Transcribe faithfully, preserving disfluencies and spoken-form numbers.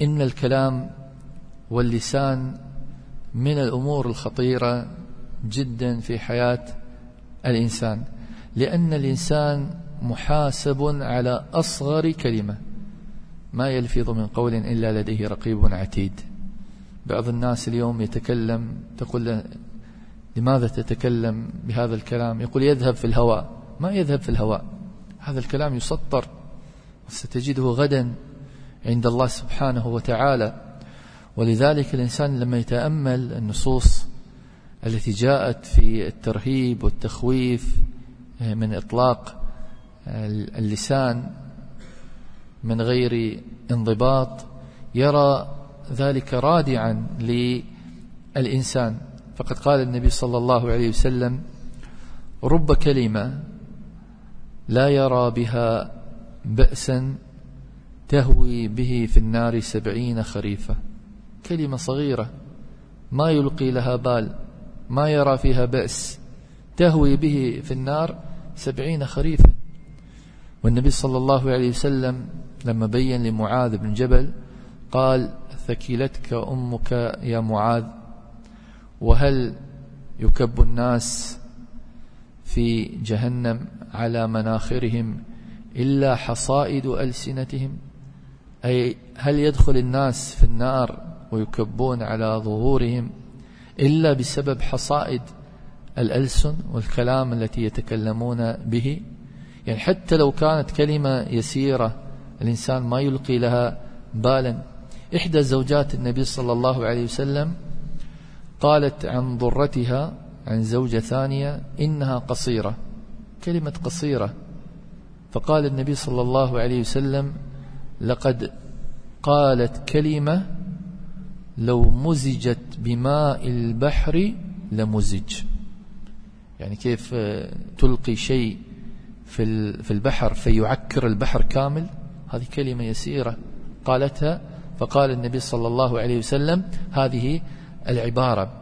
إن الكلام واللسان من الأمور الخطيرة جدا في حياة الإنسان، لأن الإنسان محاسب على أصغر كلمة، ما يلفظ من قول إلا لديه رقيب عتيد. بعض الناس اليوم يتكلم، تقول له لماذا تتكلم بهذا الكلام؟ يقول يذهب في الهواء. ما يذهب في الهواء، هذا الكلام يسطر وستجده غدا عند الله سبحانه وتعالى. ولذلك الإنسان لما يتأمل النصوص التي جاءت في الترهيب والتخويف من إطلاق اللسان من غير انضباط، يرى ذلك رادعا للإنسان. فقد قال النبي صلى الله عليه وسلم: رب كلمة لا يرى بها بأسا تهوي به في النار سبعين خريفة. كلمة صغيرة ما يلقي لها بال، ما يرى فيها بأس، تهوي به في النار سبعين خريفا. والنبي صلى الله عليه وسلم لما بين لمعاذ بن جبل قال: ثكلتك أمك يا معاذ، وهل يكب الناس في جهنم على مناخرهم إلا حصائد ألسنتهم؟ أي هل يدخل الناس في النار ويكبون على ظهورهم إلا بسبب حصائد الألسن والكلام التي يتكلمون به؟ يعني حتى لو كانت كلمة يسيرة الإنسان ما يلقي لها بالا. إحدى زوجات النبي صلى الله عليه وسلم قالت عن ضرتها، عن زوجة ثانية، إنها قصيرة، كلمة قصيرة. فقال النبي صلى الله عليه وسلم: لقد قالت كلمة لو مزجت بماء البحر لمزج. يعني كيف تلقي شيء في البحر فيعكر البحر كامل؟ هذه كلمة يسيرة قالتها. فقال النبي صلى الله عليه وسلم: هذه العبارة